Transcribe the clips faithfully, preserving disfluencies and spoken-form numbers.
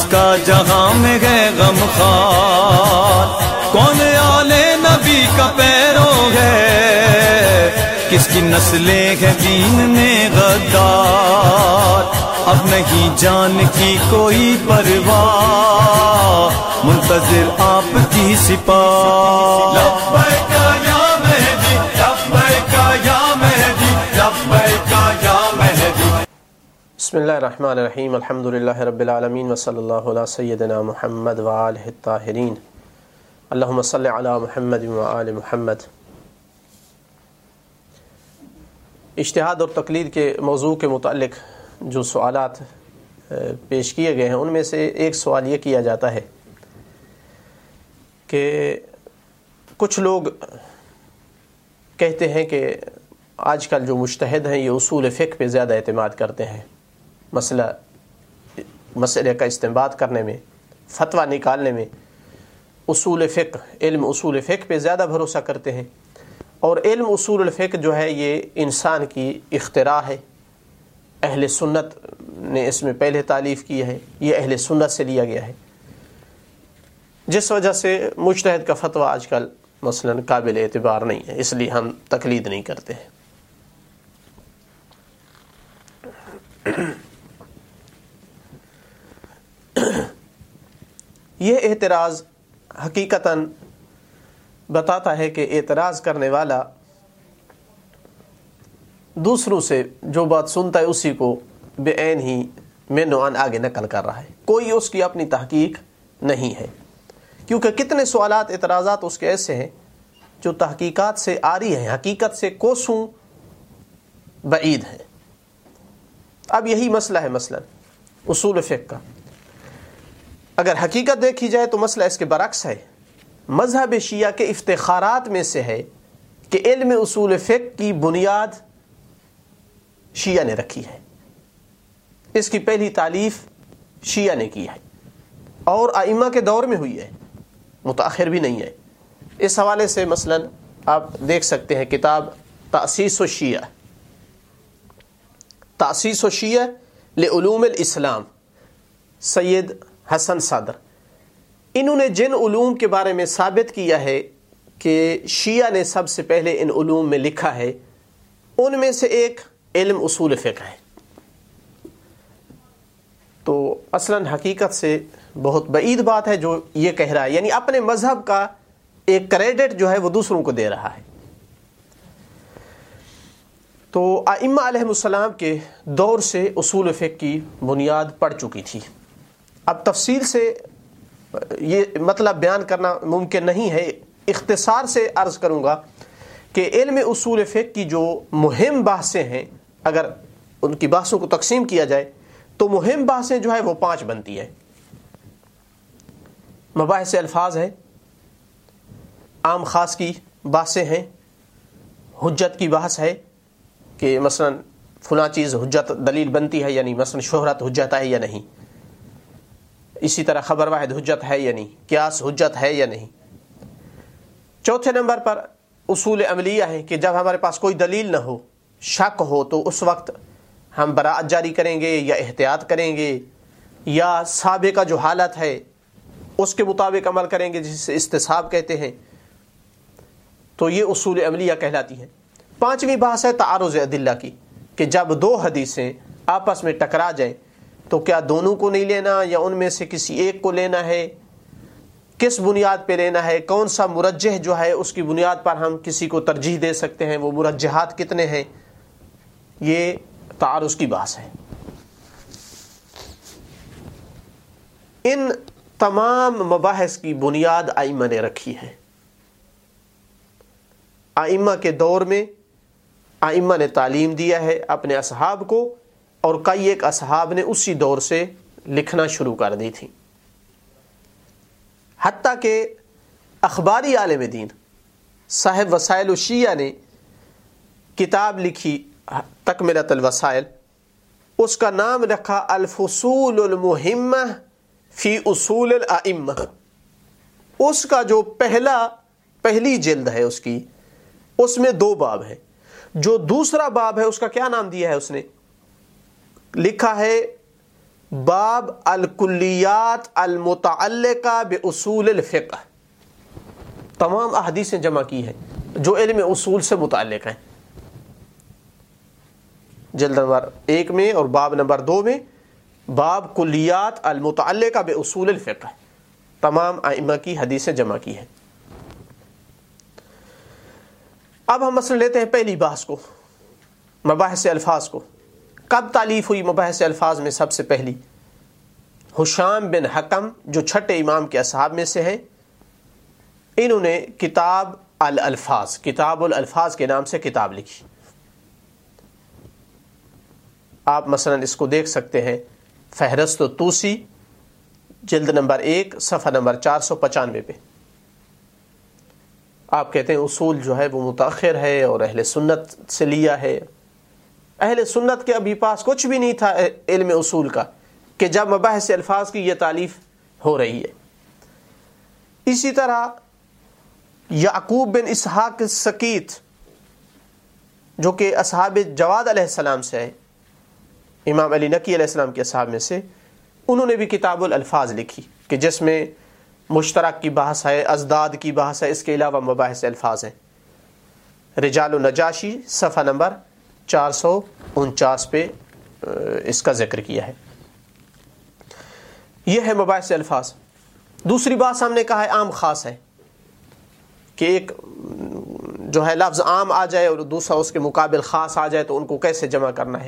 کس کا جہاں میں ہے غم خار، کون آلے نبی کا پیرو ہے، کس کی نسلیں ہیں دین میں غدار، اب نہیں جان کی کوئی پرواہ، منتظر آپ کی سپاہ۔ لبیک یا مہدی، لبیک یا مہدی، لبیک یا مہدی۔ بسم اللہ الرحمن الرحیم، الحمدللہ رب العالمین، وصلی اللہ علی سیدنا محمد وآلہ الطاہرین، اللہم صلی علی محمد وآل محمد۔ اجتہاد اور تقلید کے موضوع کے متعلق جو سوالات پیش کیے گئے ہیں ان میں سے ایک سوال یہ کیا جاتا ہے کہ کچھ لوگ کہتے ہیں کہ آج کل جو مجتہد ہیں یہ اصول فقہ پہ زیادہ اعتماد کرتے ہیں، مسئلہ مسئلے کا استنباط کرنے میں، فتویٰ نکالنے میں اصول فقہ، علم اصول فقہ پہ زیادہ بھروسہ کرتے ہیں، اور علم اصول الفقہ جو ہے یہ انسان کی اختراع ہے، اہل سنت نے اس میں پہلے تالیف کی ہے، یہ اہل سنت سے لیا گیا ہے، جس وجہ سے مجتہد کا فتویٰ آج کل مثلا قابل اعتبار نہیں ہے، اس لیے ہم تقلید نہیں کرتے ہیں۔ یہ اعتراض حقیقتاً بتاتا ہے کہ اعتراض کرنے والا دوسروں سے جو بات سنتا ہے اسی کو بے عین ہی من و عن آگے نقل کر رہا ہے، کوئی اس کی اپنی تحقیق نہیں ہے، کیونکہ کتنے سوالات اعتراضات اس کے ایسے ہیں جو تحقیقات سے عاری ہیں، حقیقت سے کوسوں بعید ہیں۔ اب یہی مسئلہ ہے مثلا اصول فقہ کا، اگر حقیقت دیکھی جائے تو مسئلہ اس کے برعکس ہے۔ مذہب شیعہ کے افتخارات میں سے ہے کہ علم اصول فقہ کی بنیاد شیعہ نے رکھی ہے، اس کی پہلی تالیف شیعہ نے کی ہے اور ائمہ کے دور میں ہوئی ہے، متاخر بھی نہیں ہے۔ اس حوالے سے مثلا آپ دیکھ سکتے ہیں کتاب تأسیس الشیعہ، تأسیس الشیعہ لعلوم الاسلام، سید حسن صدر، انہوں نے جن علوم کے بارے میں ثابت کیا ہے کہ شیعہ نے سب سے پہلے ان علوم میں لکھا ہے، ان میں سے ایک علم اصول فقہ ہے۔ تو اصلاً حقیقت سے بہت بعید بات ہے جو یہ کہہ رہا ہے، یعنی اپنے مذہب کا ایک کریڈٹ جو ہے وہ دوسروں کو دے رہا ہے۔ تو ائمہ علیہ السلام کے دور سے اصول فقہ کی بنیاد پڑ چکی تھی۔ اب تفصیل سے یہ مطلب بیان کرنا ممکن نہیں ہے، اختصار سے عرض کروں گا کہ علم اصول فقہ کی جو مہم بحثیں ہیں، اگر ان کی بحثوں کو تقسیم کیا جائے تو مہم بحثیں جو ہے وہ پانچ بنتی ہے۔ مباحث الفاظ ہے، عام خاص کی بحثیں ہیں، حجت کی بحث ہے کہ مثلا فلاں چیز حجت دلیل بنتی ہے، یعنی مثلا شہرت حجت ہے یا نہیں، اسی طرح خبر واحد حجت ہے یا نہیں، قیاس حجت ہے یا نہیں۔ چوتھے نمبر پر اصول عملیہ ہے کہ جب ہمارے پاس کوئی دلیل نہ ہو، شک ہو، تو اس وقت ہم براءت جاری کریں گے یا احتیاط کریں گے یا سابقہ جو حالت ہے اس کے مطابق عمل کریں گے، جسے استصحاب کہتے ہیں۔ تو یہ اصول عملیہ کہلاتی ہیں۔ پانچویں بحث ہے تعارض ادلہ کی، کہ جب دو حدیثیں آپس میں ٹکرا جائیں تو کیا دونوں کو نہیں لینا یا ان میں سے کسی ایک کو لینا ہے، کس بنیاد پہ لینا ہے، کون سا مرجح جو ہے اس کی بنیاد پر ہم کسی کو ترجیح دے سکتے ہیں، وہ مرجحات کتنے ہیں، یہ تعارض کی بحث ہے۔ ان تمام مباحث کی بنیاد ائمہ نے رکھی ہے۔ ائمہ کے دور میں ائمہ نے تعلیم دیا ہے اپنے اصحاب کو، اور کئی ایک اصحاب نے اسی دور سے لکھنا شروع کر دی تھی، حتیٰ کہ اخباری عالم دین صاحب وسائل الشیعہ نے کتاب لکھی تکملۃ الوسائل، اس کا نام رکھا الفصول المہمہ فی اصول الائمہ۔ اس کا جو پہلا پہلی جلد ہے اس کی، اس میں دو باب ہیں۔ جو دوسرا باب ہے اس کا کیا نام دیا ہے؟ اس نے لکھا ہے باب الکلیات المتعلقہ باصول الفقہ، تمام احادیثیں جمع کی ہیں جو علم اصول سے متعلق ہیں، جلد نمبر ایک میں اور باب نمبر دو میں باب کلیات المتعلقہ باصول الفقہ، تمام ائمہ کی حدیثیں جمع کی ہیں۔ اب ہم مثلا لیتے ہیں پہلی بحث کو، مباحث الفاظ کو۔ کب تالیف ہوئی مباحث الفاظ میں؟ سب سے پہلی ہشام بن حکم جو چھٹے امام کے اصحاب میں سے ہیں، انہوں نے کتاب الالفاظ کتاب الالفاظ کے نام سے کتاب لکھی۔ آپ مثلا اس کو دیکھ سکتے ہیں فہرست توسی جلد نمبر ایک صفحہ نمبر چار سو پچانوے پہ۔ آپ کہتے ہیں اصول جو ہے وہ متاخر ہے اور اہل سنت سے لیا ہے۔ اہل سنت کے ابھی پاس کچھ بھی نہیں تھا علم اصول کا کہ جب مباحث الفاظ کی یہ تالیف ہو رہی ہے۔ اسی طرح یعقوب بن اسحاق السکیت جو کہ اصحاب جواد علیہ السلام سے ہے، امام علی نقی علیہ السلام کے اصحاب میں سے، انہوں نے بھی کتاب الالفاظ لکھی کہ جس میں مشترک کی بحث ہے، ازداد کی بحث ہے، اس کے علاوہ مباحث الفاظ ہیں۔ رجال النجاشی صفحہ نمبر چار سو انچاس پہ اس کا ذکر کیا ہے۔ یہ ہے مباحث الفاظ۔ دوسری بات ہم نے کہا ہے عام خاص ہے کہ ایک جو ہے لفظ عام آ جائے اور دوسرا اس کے مقابل خاص آ جائے تو ان کو کیسے جمع کرنا ہے۔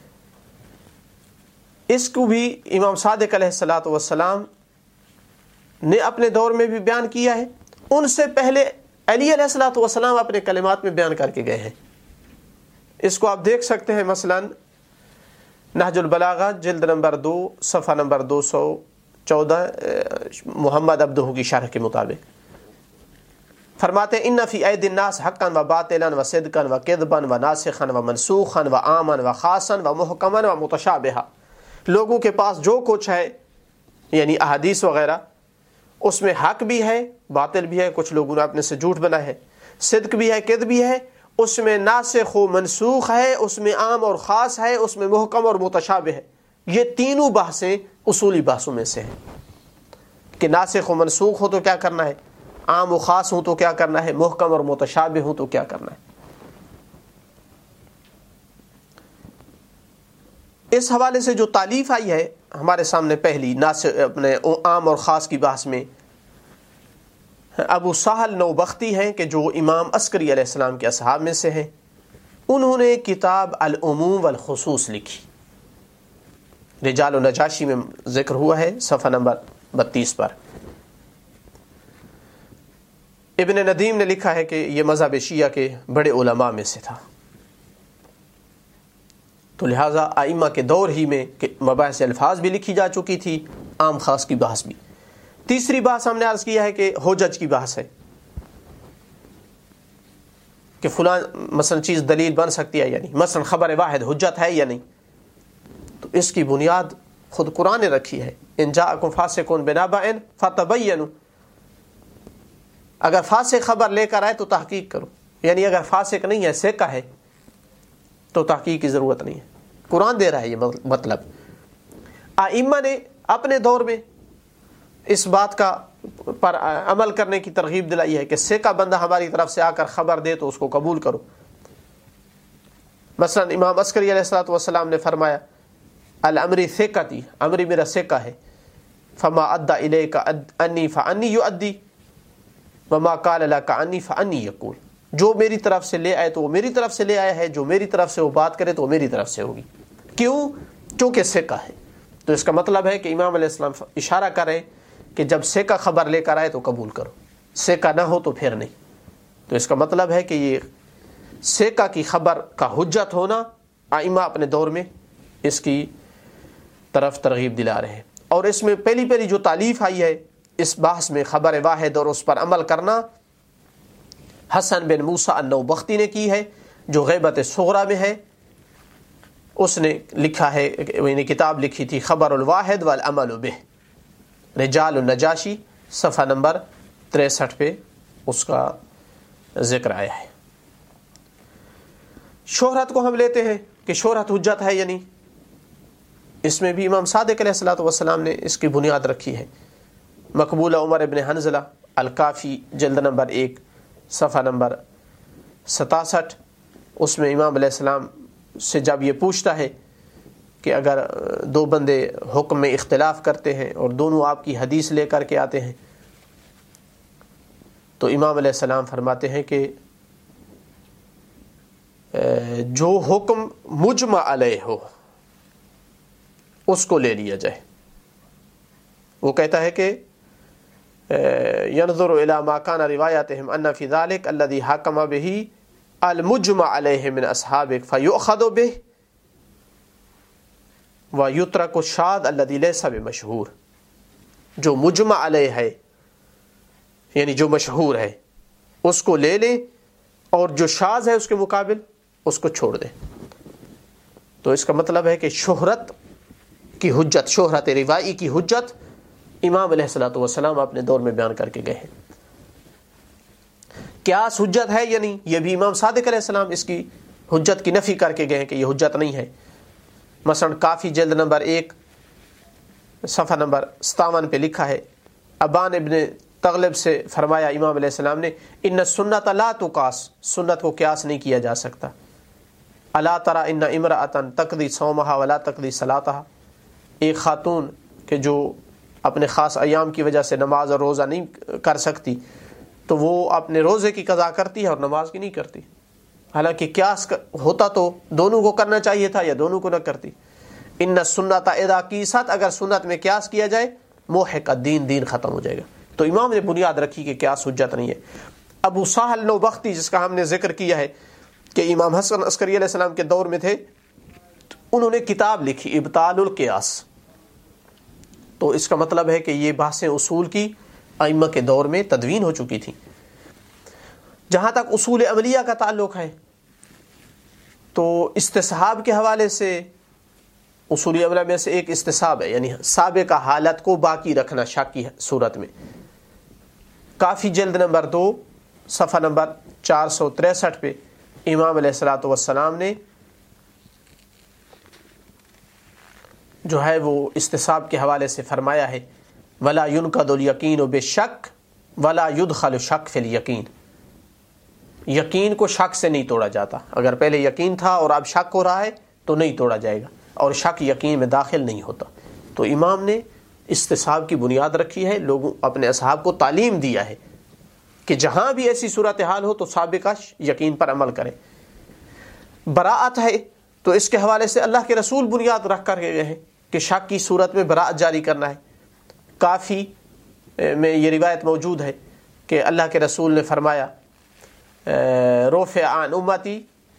اس کو بھی امام صادق علیہ الصلوۃ والسلام نے اپنے دور میں بھی بیان کیا ہے، ان سے پہلے علی علیہ الصلوۃ والسلام اپنے کلمات میں بیان کر کے گئے ہیں۔ اس کو آپ دیکھ سکتے ہیں مثلا نہج البلاغہ جلد نمبر دو صفحہ نمبر دو سو چودہ محمد عبدہ کی شرح کے مطابق فرماتے ہیں ان فی اید الناس حقا و باطلا و صدقا و کذبا و ناسخا و منسوخا و عاما و خاصا و محکما و متشابہا، لوگوں کے پاس جو کچھ ہے یعنی احادیث وغیرہ اس میں حق بھی ہے، باطل بھی ہے، کچھ لوگوں نے اپنے سے جھوٹ بنا ہے، صدق بھی ہے، کذب بھی ہے، اس میں ناسخ و منسوخ ہے، اس میں عام اور خاص ہے، اس میں محکم اور متشابہ ہے۔ یہ تینوں بحثیں اصولی بحثوں میں سے ہیں کہ ناسخ و منسوخ ہو تو کیا کرنا ہے، عام و خاص ہوں تو کیا کرنا ہے، محکم اور متشابہ ہوں تو کیا کرنا ہے۔ اس حوالے سے جو تالیف آئی ہے ہمارے سامنے پہلی ناسخ اپنے عام اور خاص کی بحث میں، ابو سہل نوبختی ہیں کہ جو امام عسکری علیہ السلام کے اصحاب میں سے ہیں، انہوں نے کتاب العموم والخصوص لکھی۔ رجال النجاشی میں ذکر ہوا ہے صفحہ نمبر بتیس پر۔ ابن ندیم نے لکھا ہے کہ یہ مذہب شیعہ کے بڑے علماء میں سے تھا، تو لہٰذا ائمہ کے دور ہی میں مباحث الفاظ بھی لکھی جا چکی تھی، عام خاص کی بحث بھی۔ تیسری بحث ہم نے عرض کیا ہے کہ حجج کی بحث ہے کہ فلاں مثلا چیز دلیل بن سکتی ہے یا نہیں، مثلا خبر واحد حجت ہے یا نہیں، تو اس کی بنیاد خود قرآن نے رکھی ہے، ان جاءکم فاسق بنبأ فتبینوا، اگر فاسق خبر لے کر آئے تو تحقیق کرو، یعنی اگر فاسق نہیں ہے سیکا ہے تو تحقیق کی ضرورت نہیں ہے، قرآن دے رہا ہے یہ مطلب۔ ائمہ نے اپنے دور میں اس بات کا پر عمل کرنے کی ترغیب دلائی ہے کہ سیکا بندہ ہماری طرف سے آ کر خبر دے تو اس کو قبول کرو۔ مثلا امام عسکری علیہ الصلوۃ والسلام نے فرمایا الامری ثقتی، امری میرا سیکا ہے، فما ادى الیک انی فانی یؤدی وما قال لك انی فانی یقول، جو میری طرف سے لے آئے تو وہ میری طرف سے لے آیا ہے، جو میری طرف سے وہ بات کرے تو وہ میری طرف سے ہوگی۔ کیوں؟ چونکہ سیکا ہے۔ تو اس کا مطلب ہے کہ امام علیہ السلام اشارہ کریں کہ جب سیکا خبر لے کر آئے تو قبول کرو، سیکا نہ ہو تو پھر نہیں۔ تو اس کا مطلب ہے کہ یہ سیکا کی خبر کا حجت ہونا ائمہ اپنے دور میں اس کی طرف ترغیب دلا رہے ہیں، اور اس میں پہلی پہلی جو تالیف آئی ہے اس بحث میں خبر واحد اور اس پر عمل کرنا حسن بن موسیٰ النوبختی نے کی ہے جو غیبت صغریٰ میں ہے۔ اس نے لکھا ہے، یعنی کتاب لکھی تھی خبر الواحد والعمل بہ، رجال النجاشی صفحہ نمبر تریسٹھ پہ اس کا ذکر آیا ہے۔ شہرت کو ہم لیتے ہیں کہ شہرت حجت ہے یا نہیں، اس میں بھی امام صادق علیہ الصلوۃ والسلام نے اس کی بنیاد رکھی ہے۔ مقبولہ عمر ابن حنظلہ الکافی جلد نمبر ایک صفحہ نمبر ستاسٹھ، اس میں امام علیہ السلام سے جب یہ پوچھتا ہے کہ اگر دو بندے حکم میں اختلاف کرتے ہیں اور دونوں آپ کی حدیث لے کر کے آتے ہیں تو امام علیہ السلام فرماتے ہیں کہ جو حکم مجمع علیہ ہو اس کو لے لیا جائے۔ وہ کہتا ہے کہ ينظر الى ما كان روایاتهم ان في ذلك الذي حكم به المجمع عليه من اصحابك فيؤخذ به ويترك الشاذ الذي ليس بمشهور۔ جو مجمع علیہ ہے یعنی جو مشہور ہے اس کو لے لیں اور جو شاذ ہے اس کے مقابل اس کو چھوڑ دیں۔ تو اس کا مطلب ہے کہ شہرت کی حجت، شہرت روایی کی حجت امام علیہ الصلوۃ والسلام اپنے دور میں بیان کر کے گئے ہیں۔ قیاس حجت ہے یا نہیں، یہ بھی امام صادق علیہ السلام اس کی حجت کی نفی کر کے گئے ہیں کہ یہ حجت نہیں ہے۔ مثلا کافی جلد نمبر ایک صفحہ نمبر ستاون پہ لکھا ہے، ابان ابن تغلب سے فرمایا امام علیہ السلام نے، ان السنت لا تقاس، سنت کو قیاس نہیں کیا جا سکتا۔ الا ترى ان امرأة تقضی صومها ولا تقضی صلاتها، ایک خاتون کہ جو اپنے خاص ایام کی وجہ سے نماز اور روزہ نہیں کر سکتی تو وہ اپنے روزے کی قضا کرتی ہے اور نماز کی نہیں کرتی، حالانکہ قیاس ہوتا تو دونوں کو کرنا چاہیے تھا یا دونوں کو نہ کرتی۔ ان السنت اذا قیست، اگر سنت میں قیاس کیا جائے محق الدین، دین ختم ہو جائے گا۔ تو امام نے بنیاد رکھی کہ قیاس حجت نہیں ہے۔ ابو سہل نوبختی جس کا ہم نے ذکر کیا ہے کہ امام حسن عسکری علیہ السلام کے دور میں تھے، انہوں نے کتاب لکھی ابطال القیاس۔ تو اس کا مطلب ہے کہ یہ بحثیں اصول کی ائمہ کے دور میں تدوین ہو چکی تھی۔ جہاں تک اصول عملیہ کا تعلق ہے تو استصحاب کے حوالے سے اصول عملیہ میں سے ایک استصحاب ہے، یعنی سابقہ حالت کو باقی رکھنا شک کی صورت میں۔ کافی جلد نمبر دو صفحہ نمبر چار سو تریسٹھ پہ امام علیہ الصلوۃ والسلام نے جو ہے وہ استصحاب کے حوالے سے فرمایا ہے، ولا ينقض اليقین بالشک ولا يدخل الشک فی الیقین، یقین کو شک سے نہیں توڑا جاتا۔ اگر پہلے یقین تھا اور اب شک ہو رہا ہے تو نہیں توڑا جائے گا، اور شک یقین میں داخل نہیں ہوتا۔ تو امام نے استصحاب کی بنیاد رکھی ہے، لوگوں اپنے اصحاب کو تعلیم دیا ہے کہ جہاں بھی ایسی صورتحال ہو تو سابقہ یقین پر عمل کریں۔ براءت ہے تو اس کے حوالے سے اللہ کے رسول بنیاد رکھ کر گئے ہیں کہ شک کی صورت میں براءت جاری کرنا ہے۔ کافی میں یہ روایت موجود ہے کہ اللہ کے رسول نے فرمایا، رفع عن امتی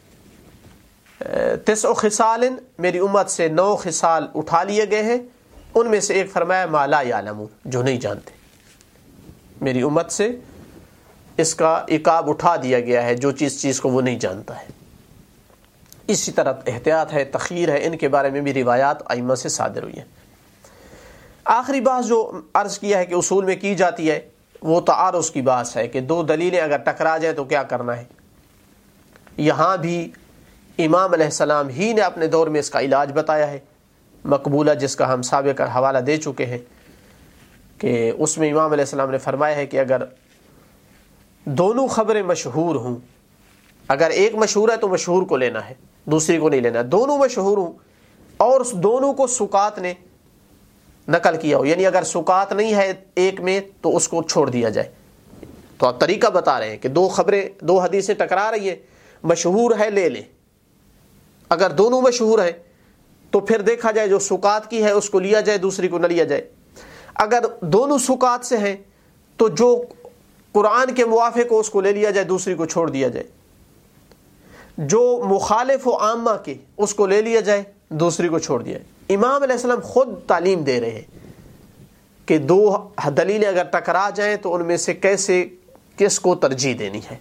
تسع خصال، میری امت سے نو خصال اٹھا لیے گئے ہیں، ان میں سے ایک فرمایا ما لا یعلمون، جو نہیں جانتے۔ میری امت سے اس کا عقاب اٹھا دیا گیا ہے جو چیز چیز کو وہ نہیں جانتا ہے۔ اسی طرح احتیاط ہے، تخیر ہے، ان کے بارے میں بھی روایات ائمہ سے صادر ہوئی ہیں۔ آخری بات جو عرض کیا ہے کہ اصول میں کی جاتی ہے وہ تعارض کی بات ہے کہ دو دلیلیں اگر ٹکرا جائیں تو کیا کرنا ہے۔ یہاں بھی امام علیہ السلام ہی نے اپنے دور میں اس کا علاج بتایا ہے، مقبولہ جس کا ہم سابق حوالہ دے چکے ہیں کہ اس میں امام علیہ السلام نے فرمایا ہے کہ اگر دونوں خبریں مشہور ہوں، اگر ایک مشہور ہے تو مشہور کو لینا ہے، دوسری کو نہیں لینا، دونوں مشہور ہوں اور دونوں کو سکات نے نقل کیا ہو، یعنی اگر سکات نہیں ہے ایک میں تو اس کو چھوڑ دیا جائے۔ تو آپ طریقہ بتا رہے ہیں کہ دو خبریں، دو حدیثیں ٹکرا رہی ہیں، مشہور ہے لے لیں، اگر دونوں مشہور ہیں تو پھر دیکھا جائے جو سکات کی ہے اس کو لیا جائے، دوسری کو نہ لیا جائے۔ اگر دونوں سکات سے ہیں تو جو قرآن کے موافق ہو اس کو لے لیا جائے، دوسری کو چھوڑ دیا جائے۔ جو مخالف و عامہ کے اس کو لے لیا جائے، دوسری کو چھوڑ دیا جائے۔ امام علیہ السلام خود تعلیم دے رہے ہیں کہ دو دلیلیں اگر ٹکرا جائیں تو ان میں سے کیسے کس کو ترجیح دینی ہے۔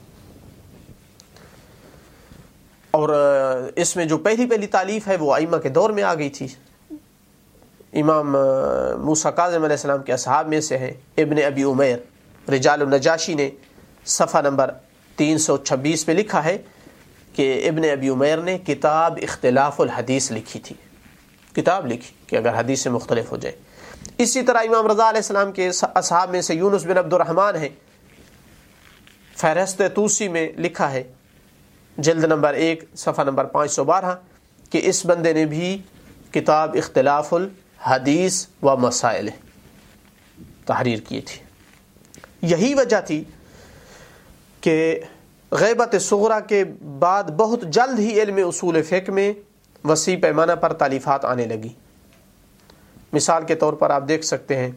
اور اس میں جو پہلی پہلی تالیف ہے وہ ائمہ کے دور میں آ گئی تھی۔ امام موسیٰ کاظم علیہ السلام کے اصحاب میں سے ہیں ابن ابی عمیر رجال النجاشی نے صفحہ نمبر تین سو چھبیس پہ لکھا ہے کہ ابن ابی عمیر نے کتاب اختلاف الحدیث لکھی تھی، کتاب لکھی کہ اگر حدیث سے مختلف ہو جائے. اسی طرح امام رضا علیہ السلام کے اصحاب میں سے یونس بن عبد الرحمن ہے، فہرست توسی میں لکھا ہے جلد نمبر ایک صفحہ نمبر پانچ سو بارہ کہ اس بندے نے بھی کتاب اختلاف الحدیث و مسائل تحریر کی تھی. یہی وجہ تھی کہ غیبت صغریٰ کے بعد بہت جلد ہی علم اصول فقہ میں وسیع پیمانہ پر تالیفات آنے لگی. مثال کے طور پر آپ دیکھ سکتے ہیں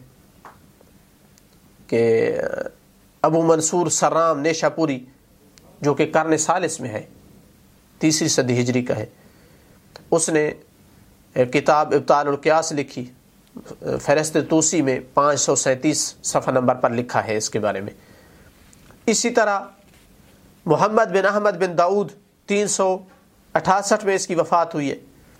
کہ ابو منصور سرام نیشہ پوری جو کہ قرن ثالث میں ہے، تیسری صدی ہجری کا ہے، اس نے کتاب ابطال القیاس لکھی، فہرست توسی میں پانچ سو سینتیس صفحہ نمبر پر لکھا ہے اس کے بارے میں. اسی طرح محمد بن احمد بن داؤد تین سو اٹھاسٹھ میں اس کی وفات ہوئی ہے.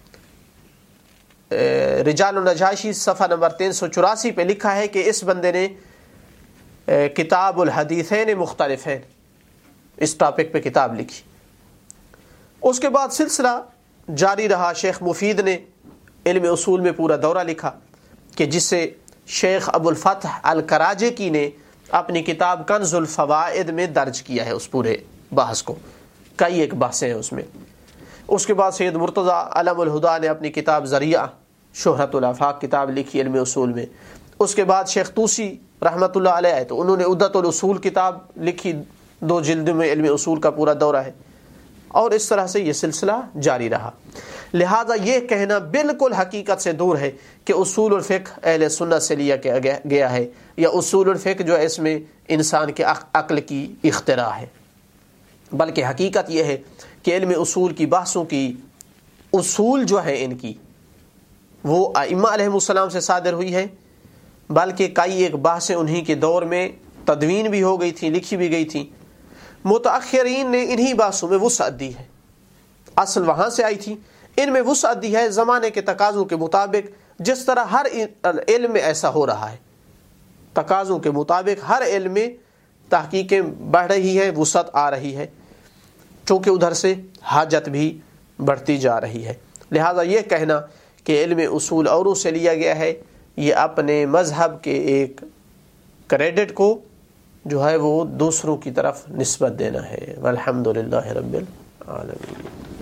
رجال النجاشی صفحہ نمبر تین سو چوراسی پہ لکھا ہے کہ اس بندے نے کتاب الحدیثین مختلفین اس ٹاپک پہ کتاب لکھی. اس کے بعد سلسلہ جاری رہا. شیخ مفید نے علم اصول میں پورا دورہ لکھا کہ جس سے شیخ ابو الفتح الکراجکی نے اپنی کتاب کنز الفوائد میں درج کیا ہے اس پورے بحث کو. کئی ایک بحثیں ہیں اس میں. اس کے بعد سید مرتضیٰ علم الہدا نے اپنی کتاب ذریعہ شہرت الافاق کتاب لکھی علم اصول میں. اس کے بعد شیخ طوسی رحمۃ اللہ علیہ آئے تو انہوں نے عدت الاصول کتاب لکھی، دو جلد میں علم اصول کا پورا دورہ ہے. اور اس طرح سے یہ سلسلہ جاری رہا. لہذا یہ کہنا بالکل حقیقت سے دور ہے کہ اصول الفقہ اہل سنت سے لیا گیا ہے یا اصول الفقہ جو ہے اس میں انسان کے عقل کی اختراع ہے، بلکہ حقیقت یہ ہے کہ علم اصول کی بحثوں کی اصول جو ہے ان کی وہ ائمہ علیہ السلام سے صادر ہوئی ہے، بلکہ کئی ایک بحثیں انہی کے دور میں تدوین بھی ہو گئی تھیں، لکھی بھی گئی تھیں. متاخرین نے انہی بحثوں میں وسعت دی ہے، اصل وہاں سے آئی تھی، ان میں وسعت دی ہے زمانے کے تقاضوں کے مطابق. جس طرح ہر علم میں ایسا ہو رہا ہے، تقاضوں کے مطابق ہر علم میں تحقیقیں بڑھ رہی ہے، وسعت آ رہی ہے، چونکہ ادھر سے حاجت بھی بڑھتی جا رہی ہے. لہذا یہ کہنا کہ علم اصول اوروں سے لیا گیا ہے، یہ اپنے مذہب کے ایک کریڈٹ کو جو ہے وہ دوسروں کی طرف نسبت دینا ہے. والحمد للہ رب العالمین.